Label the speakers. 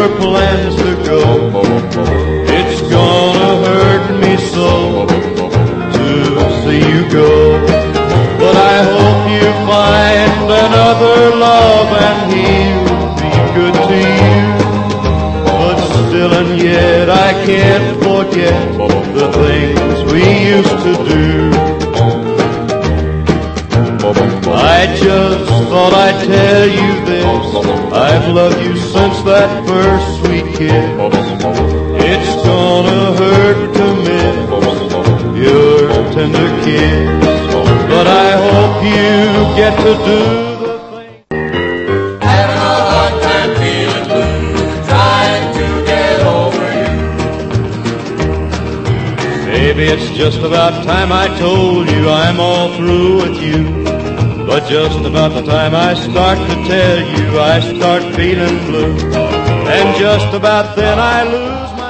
Speaker 1: your plans to go. It's gonna hurt me so to see you go. But I hope you find another love and he'll be good to you. But still and yet I can't forget the things we used to do. I just thought I'd tell you this, I've loved you since that first sweet kiss. It's gonna hurt to miss your tender kiss, but I hope you get to do the thing.
Speaker 2: Having a hard time feeling blue, trying to get over you.
Speaker 1: Baby, it's just about time I told you I'm all through with you. But just about the time I start to tell you, I start feeling blue. And just about then I lose my